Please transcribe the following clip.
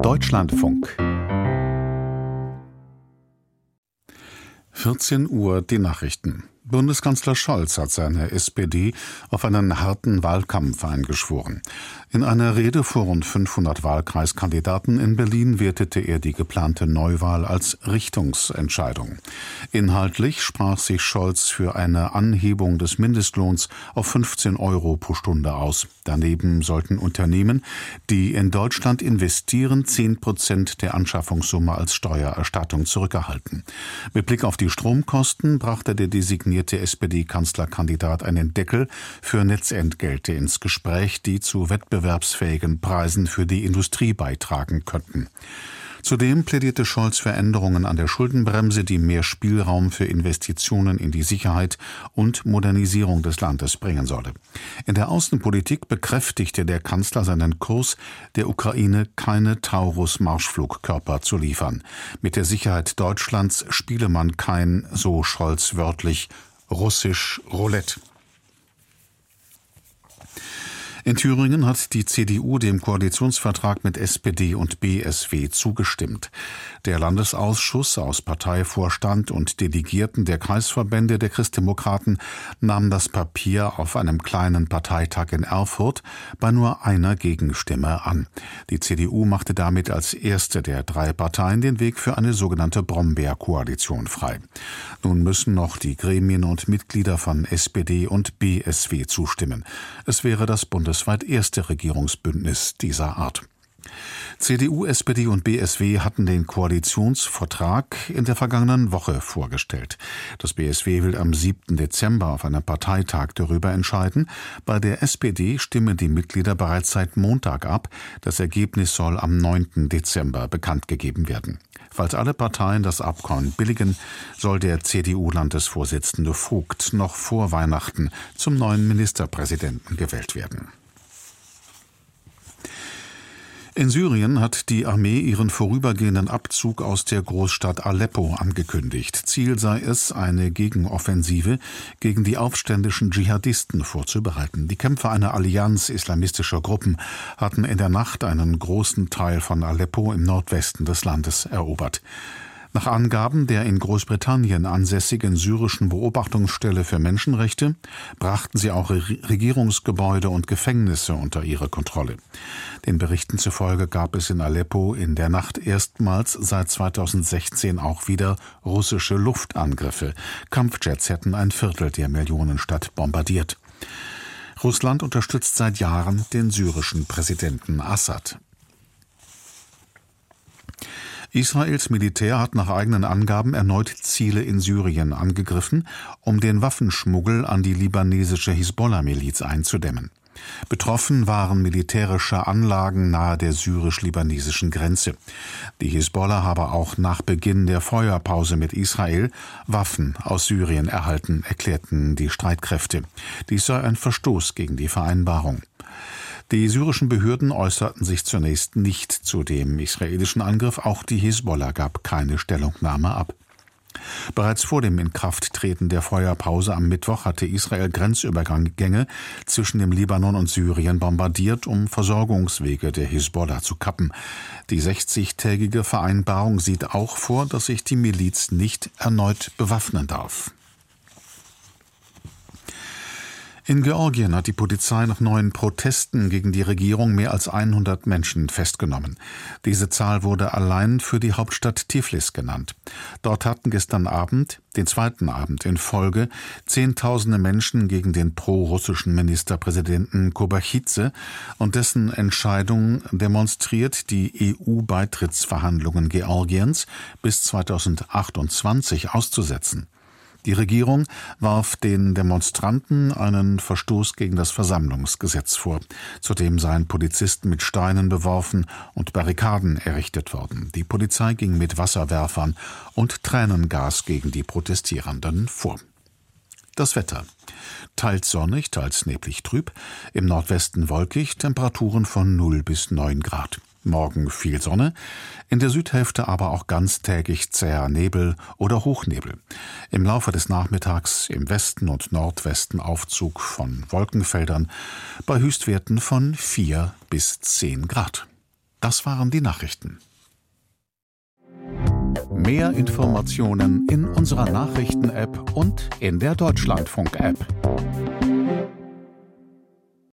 Deutschlandfunk. 14 Uhr die Nachrichten. Bundeskanzler Scholz hat seine SPD auf einen harten Wahlkampf eingeschworen. In einer Rede vor rund 500 Wahlkreiskandidaten in Berlin wertete er die geplante Neuwahl als Richtungsentscheidung. Inhaltlich sprach sich Scholz für eine Anhebung des Mindestlohns auf 15 € pro Stunde aus. Daneben sollten Unternehmen, die in Deutschland investieren, 10% der Anschaffungssumme als Steuererstattung zurückerhalten. Mit Blick auf die Stromkosten brachte der designierte SPD-Kanzlerkandidat einen Deckel für Netzentgelte ins Gespräch, die zu wettbewerbsfähigen Preisen für die Industrie beitragen könnten. Zudem plädierte Scholz für Änderungen an der Schuldenbremse, die mehr Spielraum für Investitionen in die Sicherheit und Modernisierung des Landes bringen solle. In der Außenpolitik bekräftigte der Kanzler seinen Kurs, der Ukraine keine Taurus-Marschflugkörper zu liefern. Mit der Sicherheit Deutschlands spiele man kein, so Scholz wörtlich, russisch Roulette. In Thüringen hat die CDU dem Koalitionsvertrag mit SPD und BSW zugestimmt. Der Landesausschuss aus Parteivorstand und Delegierten der Kreisverbände der Christdemokraten nahm das Papier auf einem kleinen Parteitag in Erfurt bei nur einer Gegenstimme an. Die CDU machte damit als erste der drei Parteien den Weg für eine sogenannte Brombeer-Koalition frei. Nun müssen noch die Gremien und Mitglieder von SPD und BSW zustimmen. Es wäre das bundesweit erste Regierungsbündnis dieser Art. CDU, SPD und BSW hatten den Koalitionsvertrag in der vergangenen Woche vorgestellt. Das BSW will am 7. Dezember auf einem Parteitag darüber entscheiden. Bei der SPD stimmen die Mitglieder bereits seit Montag ab. Das Ergebnis soll am 9. Dezember bekannt gegeben werden. Falls alle Parteien das Abkommen billigen, soll der CDU-Landesvorsitzende Vogt noch vor Weihnachten zum neuen Ministerpräsidenten gewählt werden. In Syrien hat die Armee ihren vorübergehenden Abzug aus der Großstadt Aleppo angekündigt. Ziel sei es, eine Gegenoffensive gegen die aufständischen Dschihadisten vorzubereiten. Die Kämpfer einer Allianz islamistischer Gruppen hatten in der Nacht einen großen Teil von Aleppo im Nordwesten des Landes erobert. Nach Angaben der in Großbritannien ansässigen syrischen Beobachtungsstelle für Menschenrechte brachten sie auch Regierungsgebäude und Gefängnisse unter ihre Kontrolle. Den Berichten zufolge gab es in Aleppo in der Nacht erstmals seit 2016 auch wieder russische Luftangriffe. Kampfjets hätten ein Viertel der Millionenstadt bombardiert. Russland unterstützt seit Jahren den syrischen Präsidenten Assad. Israels Militär hat nach eigenen Angaben erneut Ziele in Syrien angegriffen, um den Waffenschmuggel an die libanesische Hisbollah-Miliz einzudämmen. Betroffen waren militärische Anlagen nahe der syrisch-libanesischen Grenze. Die Hisbollah habe auch nach Beginn der Feuerpause mit Israel Waffen aus Syrien erhalten, erklärten die Streitkräfte. Dies sei ein Verstoß gegen die Vereinbarung. Die syrischen Behörden äußerten sich zunächst nicht zu dem israelischen Angriff, auch die Hisbollah gab keine Stellungnahme ab. Bereits vor dem Inkrafttreten der Feuerpause am Mittwoch hatte Israel Grenzübergänge zwischen dem Libanon und Syrien bombardiert, um Versorgungswege der Hisbollah zu kappen. Die 60-tägige Vereinbarung sieht auch vor, dass sich die Miliz nicht erneut bewaffnen darf. In Georgien hat die Polizei nach neuen Protesten gegen die Regierung mehr als 100 Menschen festgenommen. Diese Zahl wurde allein für die Hauptstadt Tiflis genannt. Dort hatten gestern Abend, den zweiten Abend in Folge, Zehntausende Menschen gegen den pro-russischen Ministerpräsidenten Kobachidze und dessen Entscheidung demonstriert, die EU-Beitrittsverhandlungen Georgiens bis 2028 auszusetzen. Die Regierung warf den Demonstranten einen Verstoß gegen das Versammlungsgesetz vor. Zudem seien Polizisten mit Steinen beworfen und Barrikaden errichtet worden. Die Polizei ging mit Wasserwerfern und Tränengas gegen die Protestierenden vor. Das Wetter. Teils sonnig, teils neblig trüb, im Nordwesten wolkig, Temperaturen von 0 bis 9 Grad. Morgen viel Sonne, in der Südhälfte aber auch ganztägig zäher Nebel oder Hochnebel. Im Laufe des Nachmittags im Westen und Nordwesten Aufzug von Wolkenfeldern bei Höchstwerten von 4 bis 10 Grad. Das waren die Nachrichten. Mehr Informationen in unserer Nachrichten-App und in der Deutschlandfunk-App.